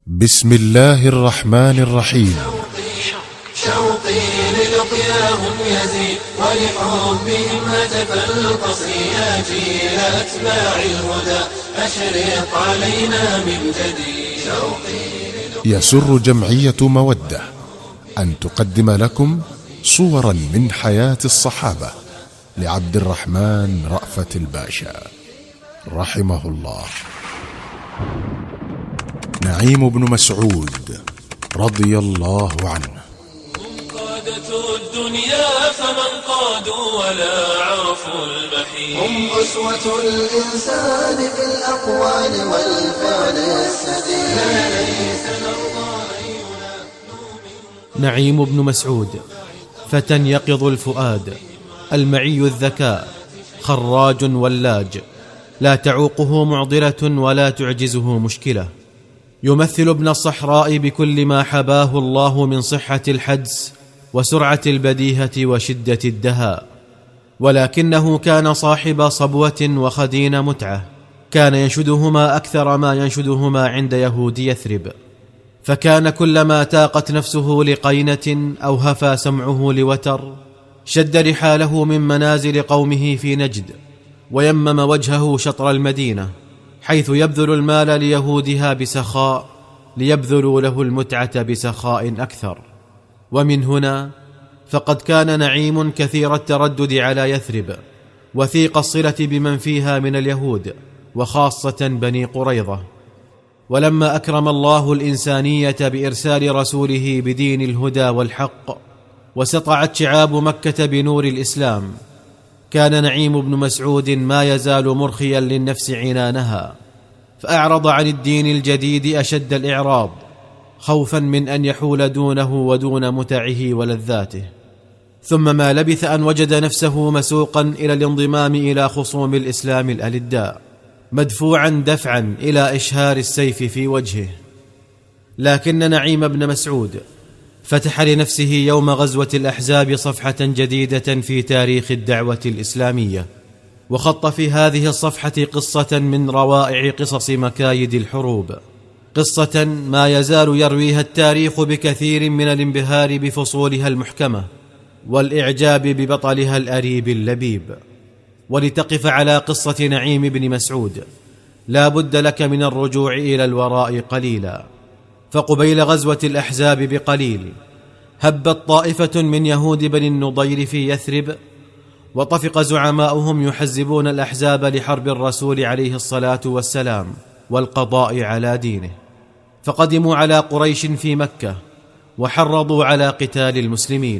بسم الله الرحمن الرحيم. شوقي للقياهم يزيد ولحبهم هتف القصي يا جيل أتباع الهدى أشرق علينا من جديد. يسر جمعية مودة أن تقدم لكم صورا من حياة الصحابة لعبد الرحمن رأفت الباشا رحمه الله. نعيم بن مسعود رضي الله عنه. قادة الدنيا فمن قادوا ولا عرفوا المحيط، هم أسوة الإنسان في الأقوال والفعل السديد. نعيم بن مسعود فتى يقظ الفؤاد، المعي الذكاء، خراج ولاج، لا تعوقه معضلة ولا تعجزه مشكلة، يمثل ابن الصحراء بكل ما حباه الله من صحة الحدس وسرعة البديهة وشدة الدهاء، ولكنه كان صاحب صبوة وخدين متعة، كان ينشدهما أكثر ما ينشدهما عند يهود يثرب، فكان كلما تاقت نفسه لقينة أو هفى سمعه لوتر شد رحاله من منازل قومه في نجد، ويمم وجهه شطر المدينة حيث يبذل المال ليهودها بسخاء ليبذلوا له المتعة بسخاء أكثر. ومن هنا فقد كان نعيم كثير التردد على يثرب، وثيق الصلة بمن فيها من اليهود وخاصة بني قريظة. ولما أكرم الله الإنسانية بإرسال رسوله بدين الهدى والحق وسطعت شعاب مكة بنور الإسلام، كان نعيم بن مسعود ما يزال مرخيا للنفس عنانها، فأعرض عن الدين الجديد أشد الإعراض خوفا من أن يحول دونه ودون متعه ولذاته. ثم ما لبث أن وجد نفسه مسوقا إلى الانضمام إلى خصوم الإسلام الألداء، مدفوعا دفعا إلى إشهار السيف في وجهه. لكن نعيم بن مسعود فتح لنفسه يوم غزوة الأحزاب صفحة جديدة في تاريخ الدعوة الإسلامية، وخط في هذه الصفحة قصة من روائع قصص مكايد الحروب، قصة ما يزال يرويها التاريخ بكثير من الانبهار بفصولها المحكمة والإعجاب ببطلها الأريب اللبيب. ولتقف على قصة نعيم بن مسعود لا بد لك من الرجوع إلى الوراء قليلا، فقبيل غزوة الأحزاب بقليل هبت طائفة من يهود بني النضير في يثرب، وطفق زعماؤهم يحزبون الأحزاب لحرب الرسول عليه الصلاة والسلام والقضاء على دينه، فقدموا على قريش في مكة وحرضوا على قتال المسلمين،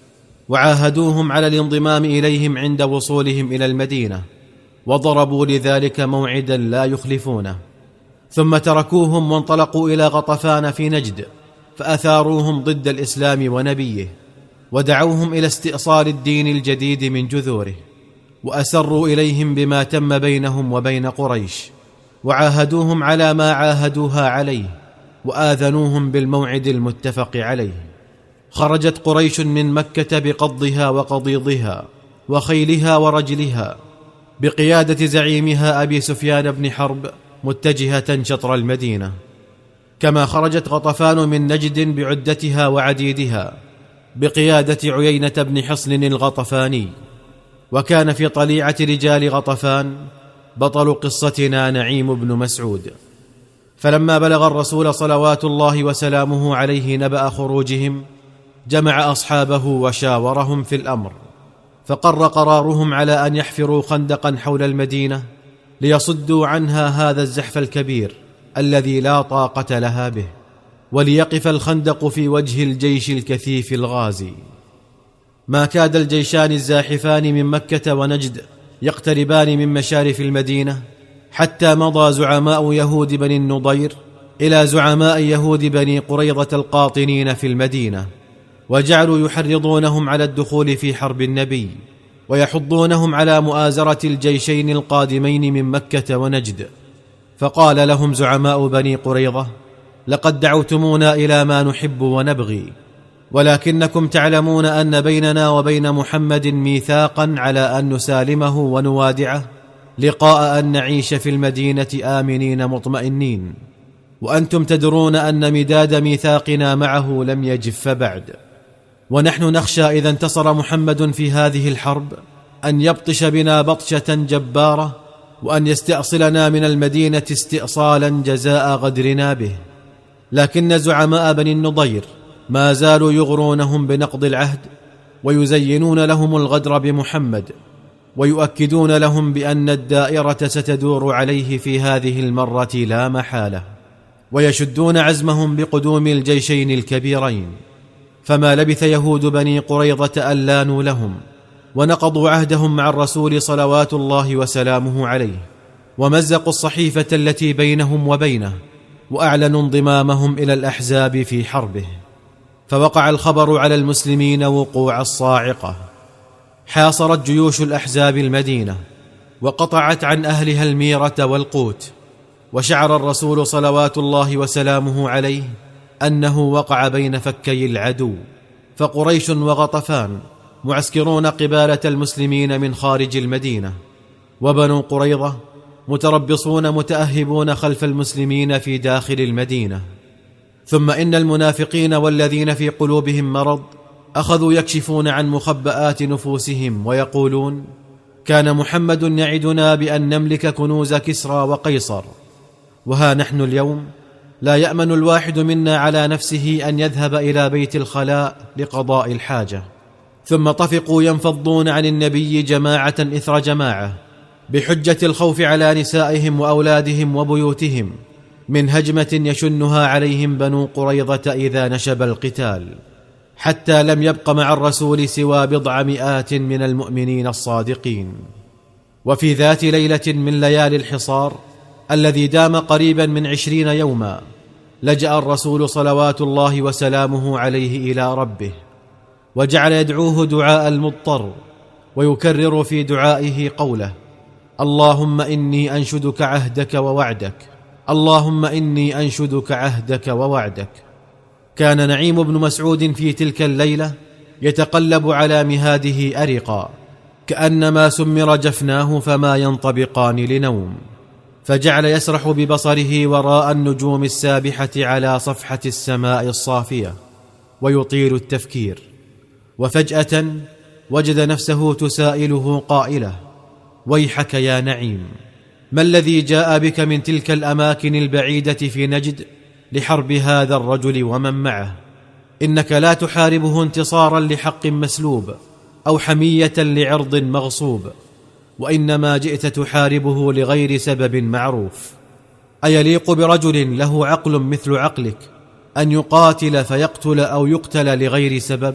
وعاهدوهم على الانضمام إليهم عند وصولهم إلى المدينة، وضربوا لذلك موعدا لا يخلفونه. ثم تركوهم وانطلقوا إلى غطفان في نجد، فأثاروهم ضد الإسلام ونبيه، ودعوهم إلى استئصال الدين الجديد من جذوره، وأسروا إليهم بما تم بينهم وبين قريش، وعاهدوهم على ما عاهدوها عليه، وآذنوهم بالموعد المتفق عليه. خرجت قريش من مكة بقضها وقضيضها وخيلها ورجلها بقيادة زعيمها أبي سفيان بن حرب متجهة شطر المدينة، كما خرجت غطفان من نجد بعدتها وعديدها بقيادة عيينة بن حصن الغطفاني. وكان في طليعة رجال غطفان بطل قصتنا نعيم بن مسعود. فلما بلغ الرسول صلوات الله وسلامه عليه نبأ خروجهم جمع أصحابه وشاورهم في الأمر، فقر قرارهم على أن يحفروا خندقا حول المدينة ليصدوا عنها هذا الزحف الكبير الذي لا طاقة لها به، وليقف الخندق في وجه الجيش الكثيف الغازي. ما كاد الجيشان الزاحفان من مكة ونجد يقتربان من مشارف المدينة حتى مضى زعماء يهود بني النضير إلى زعماء يهود بني قريظة القاطنين في المدينة، وجعلوا يحرضونهم على الدخول في حرب النبي، ويحضونهم على مؤازرة الجيشين القادمين من مكة ونجد. فقال لهم زعماء بني قريظة: لقد دعوتمونا إلى ما نحب ونبغي، ولكنكم تعلمون أن بيننا وبين محمد ميثاقا على أن نسالمه ونوادعه لقاء أن نعيش في المدينة آمنين مطمئنين، وأنتم تدرون أن مداد ميثاقنا معه لم يجف بعد، ونحن نخشى إذا انتصر محمد في هذه الحرب أن يبطش بنا بطشة جبارة، وأن يستأصلنا من المدينة استئصالا جزاء غدرنا به. لكن زعماء بني النضير ما زالوا يغرونهم بنقض العهد، ويزينون لهم الغدر بمحمد، ويؤكدون لهم بأن الدائرة ستدور عليه في هذه المرة لا محالة، ويشدون عزمهم بقدوم الجيشين الكبيرين. فما لبث يهود بني قريظة أن لانوا لهم، ونقضوا عهدهم مع الرسول صلوات الله وسلامه عليه، ومزقوا الصحيفة التي بينهم وبينه، وأعلنوا انضمامهم إلى الأحزاب في حربه. فوقع الخبر على المسلمين وقوع الصاعقة. حاصرت جيوش الأحزاب المدينة، وقطعت عن أهلها الميرة والقوت، وشعر الرسول صلوات الله وسلامه عليه أنه وقع بين فكي العدو. فقريش وغطفان معسكرون قبالة المسلمين من خارج المدينة، وبنو قريظة متربصون متأهبون خلف المسلمين في داخل المدينة. ثم إن المنافقين والذين في قلوبهم مرض أخذوا يكشفون عن مخبآت نفوسهم، ويقولون: كان محمد يعدنا بأن نملك كنوز كسرى وقيصر، وها نحن اليوم لا يأمن الواحد منا على نفسه أن يذهب إلى بيت الخلاء لقضاء الحاجة. ثم طفقوا ينفضون عن النبي جماعة إثر جماعة، بحجة الخوف على نسائهم وأولادهم وبيوتهم من هجمة يشنها عليهم بنو قريظة إذا نشب القتال، حتى لم يبق مع الرسول سوى بضع مئات من المؤمنين الصادقين. وفي ذات ليلة من ليالي الحصار الذي دام قريبا من 20 يوما، لجأ الرسول صلوات الله وسلامه عليه إلى ربه، وجعل يدعوه دعاء المضطر، ويكرر في دعائه قوله: اللهم إني أنشدك عهدك ووعدك، اللهم إني أنشدك عهدك ووعدك. كان نعيم بن مسعود في تلك الليلة يتقلب على مهاده أرقا، كأنما سمر جفناه فما ينطبقان لنوم، فجعل يسرح ببصره وراء النجوم السابحة على صفحة السماء الصافية، ويطيل التفكير. وفجأة وجد نفسه تسائله قائلة: ويحك يا نعيم، ما الذي جاء بك من تلك الأماكن البعيدة في نجد لحرب هذا الرجل ومن معه؟ إنك لا تحاربه انتصارا لحق مسلوب أو حمية لعرض مغصوب، وإنما جئت تحاربه لغير سبب معروف. أيليق برجل له عقل مثل عقلك أن يقاتل فيقتل أو يقتل لغير سبب؟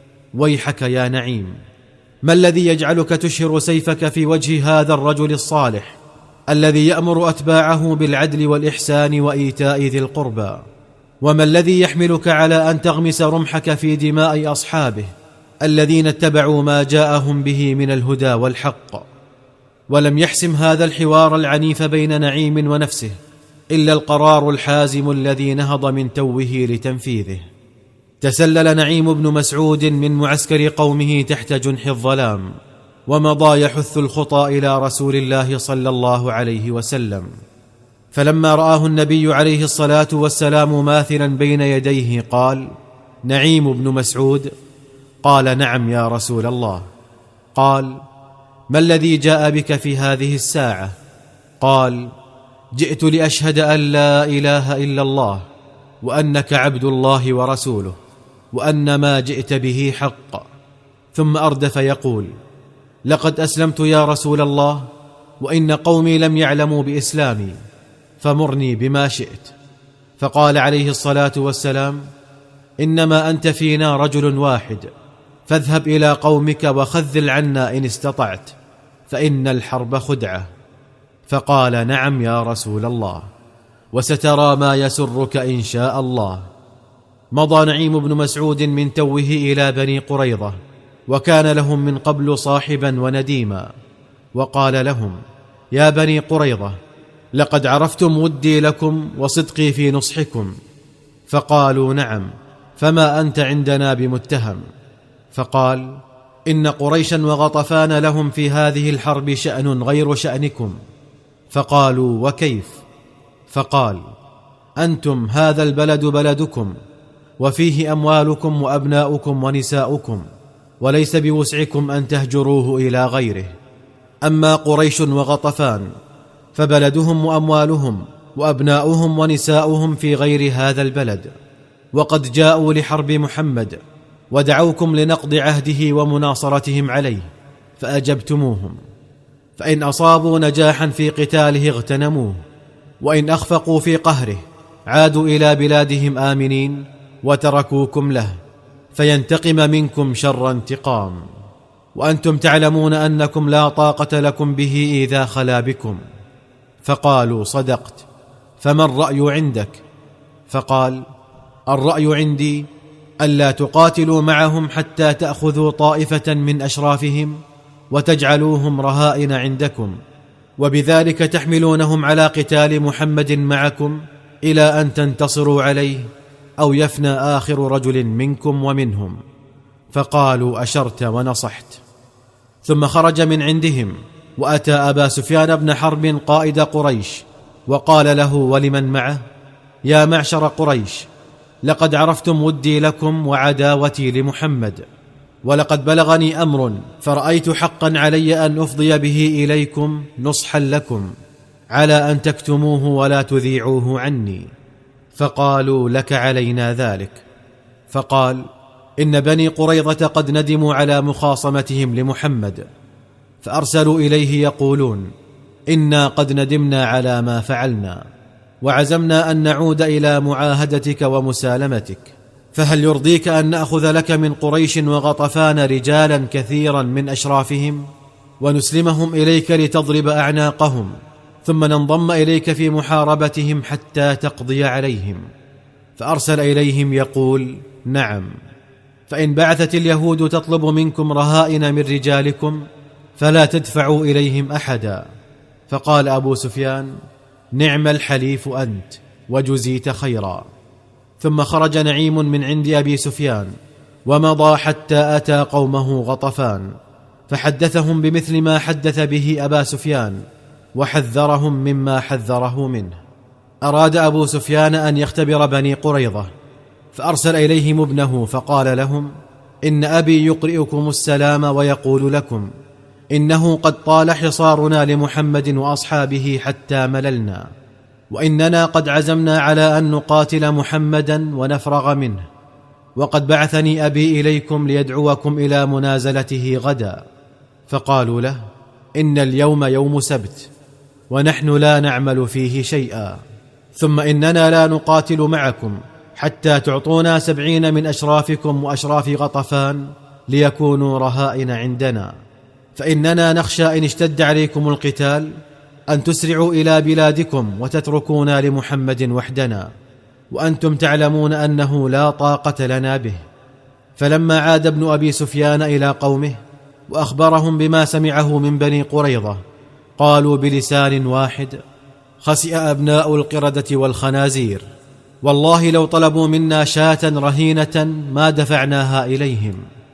ويحك يا نعيم، ما الذي يجعلك تشهر سيفك في وجه هذا الرجل الصالح الذي يأمر أتباعه بالعدل والإحسان وإيتاء ذي القربى؟ وما الذي يحملك على أن تغمس رمحك في دماء أصحابه الذين اتبعوا ما جاءهم به من الهدى والحق؟ ولم يحسم هذا الحوار العنيف بين نعيم ونفسه إلا القرار الحازم الذي نهض من توه لتنفيذه. تسلل نعيم بن مسعود من معسكر قومه تحت جنح الظلام، ومضى يحث الخطى إلى رسول الله صلى الله عليه وسلم. فلما رآه النبي عليه الصلاة والسلام ماثلا بين يديه قال: نعيم بن مسعود؟ قال: نعم يا رسول الله. قال: ما الذي جاء بك في هذه الساعة؟ قال: جئت لأشهد أن لا إله إلا الله، وأنك عبد الله ورسوله، وأن ما جئت به حق. ثم أردف يقول: لقد أسلمت يا رسول الله، وإن قومي لم يعلموا بإسلامي، فمرني بما شئت. فقال عليه الصلاة والسلام: إنما أنت فينا رجل واحد، فاذهب إلى قومك وخذل عنا إن استطعت، فإن الحرب خدعة. فقال: نعم يا رسول الله، وسترى ما يسرك إن شاء الله. مضى نعيم بن مسعود من توه إلى بني قريظة، وكان لهم من قبل صاحبا ونديما، وقال لهم: يا بني قريظة، لقد عرفتم ودي لكم وصدقي في نصحكم. فقالوا: نعم، فما أنت عندنا بمتهم. فقال: إن قريشا وغطفان لهم في هذه الحرب شأن غير شأنكم. فقالوا: وكيف؟ فقال: أنتم هذا البلد بلدكم، وفيه أموالكم وأبناؤكم ونساؤكم، وليس بوسعكم أن تهجروه إلى غيره. أما قريش وغطفان فبلدهم وأموالهم وأبناؤهم ونساؤهم في غير هذا البلد، وقد جاءوا لحرب محمد ودعوكم لنقض عهده ومناصرتهم عليه فأجبتموهم، فإن أصابوا نجاحا في قتاله اغتنموه، وإن أخفقوا في قهره عادوا إلى بلادهم آمنين وتركوكم له، فينتقم منكم شر انتقام، وأنتم تعلمون أنكم لا طاقة لكم به إذا خلا بكم. فقالوا صدقت، فما الرأي عندك؟ فقال الرأي عندي ألا تقاتلوا معهم حتى تأخذوا طائفة من أشرافهم وتجعلوهم رهائن عندكم، وبذلك تحملونهم على قتال محمد معكم إلى أن تنتصروا عليه أو يفنى آخر رجل منكم ومنهم. فقالوا أشرت ونصحت. ثم خرج من عندهم وأتى أبا سفيان بن حرب قائد قريش وقال له ولمن معه: يا معشر قريش، لقد عرفتم ودي لكم وعداوتي لمحمد، ولقد بلغني أمر فرأيت حقا علي أن أفضي به إليكم نصحا لكم، على أن تكتموه ولا تذيعوه عني. فقالوا لك علينا ذلك. فقال: إن بني قريظة قد ندموا على مخاصمتهم لمحمد، فأرسلوا إليه يقولون: إنا قد ندمنا على ما فعلنا، وعزمنا أن نعود إلى معاهدتك ومسالمتك، فهل يرضيك أن نأخذ لك من قريش وغطفان رجالا كثيرا من أشرافهم ونسلمهم إليك لتضرب أعناقهم، ثم ننضم إليك في محاربتهم حتى تقضي عليهم؟ فأرسل إليهم يقول: نعم، فإن بعثت اليهود تطلب منكم رهائن من رجالكم فلا تدفعوا إليهم أحدا. فقال أبو سفيان: نعم الحليف أنت، وجزيت خيرا. ثم خرج نعيم من عند أبي سفيان ومضى حتى أتى قومه غطفان، فحدثهم بمثل ما حدث به أبا سفيان، وحذرهم مما حذره منه. أراد أبو سفيان أن يختبر بني قريظة، فأرسل إليهم ابنه فقال لهم: إن أبي يقرئكم السلام ويقول لكم إنه قد طال حصارنا لمحمد وأصحابه حتى مللنا، وإننا قد عزمنا على أن نقاتل محمدا ونفرغ منه، وقد بعثني أبي إليكم ليدعوكم إلى منازلته غدا. فقالوا له: إن اليوم يوم سبت ونحن لا نعمل فيه شيئا، ثم إننا لا نقاتل معكم حتى تعطونا 70 من أشرافكم وأشراف غطفان ليكونوا رهائن عندنا، فإننا نخشى إن اشتد عليكم القتال أن تسرعوا إلى بلادكم وتتركونا لمحمد وحدنا، وأنتم تعلمون أنه لا طاقة لنا به. فلما عاد ابن أبي سفيان إلى قومه وأخبرهم بما سمعه من بني قريظة، قالوا بلسان واحد: خسئ أبناء القردة والخنازير، والله لو طلبوا منا شاة رهينة ما دفعناها إليهم.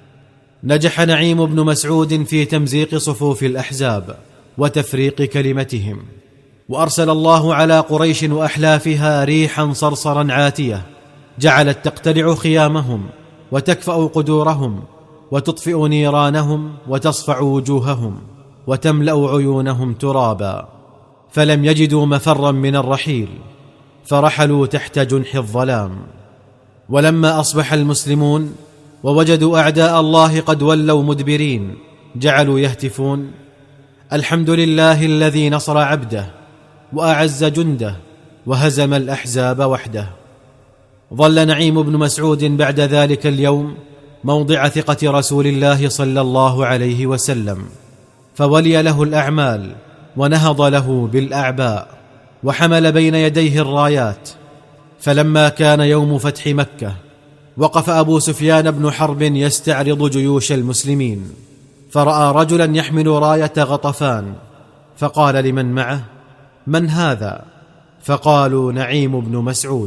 نجح نعيم بن مسعود في تمزيق صفوف الأحزاب وتفريق كلمتهم، وأرسل الله على قريش وأحلافها ريحا صرصرا عاتية جعلت تقتلع خيامهم وتكفأ قدورهم وتطفئ نيرانهم وتصفع وجوههم وتملأ عيونهم ترابا، فلم يجدوا مفرا من الرحيل، فرحلوا تحت جنح الظلام. ولما أصبح المسلمون ووجدوا أعداء الله قد ولوا مدبرين، جعلوا يهتفون: الحمد لله الذي نصر عبده وأعز جنده وهزم الأحزاب وحده. ظل نعيم بن مسعود بعد ذلك اليوم موضع ثقة رسول الله صلى الله عليه وسلم، فولي له الأعمال ونهض له بالأعباء وحمل بين يديه الرايات. فلما كان يوم فتح مكة وقف أبو سفيان بن حرب يستعرض جيوش المسلمين، فرأى رجلا يحمل راية غطفان، فقال لمن معه: من هذا؟ فقالوا: نعيم بن مسعود.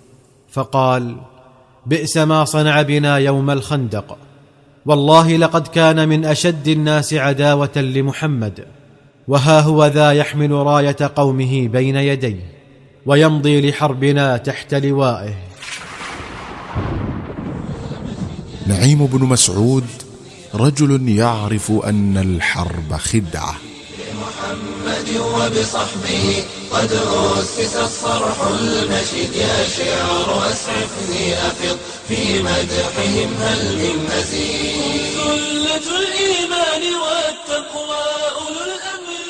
فقال: بئس ما صنع بنا يوم الخندق، والله لقد كان من أشد الناس عداوة لمحمد، وها هو ذا يحمل راية قومه بين يديه. ويمضي لحربنا تحت لوائه. نعيم بن مسعود رجل يعرف أن الحرب خدعة. محمد وبصحبه قد أسس الصرح المشيد، يا شعر أسعفني أفض في مدحهم هل من مزيد. سلة الإيمان والتقوى أولو الأمر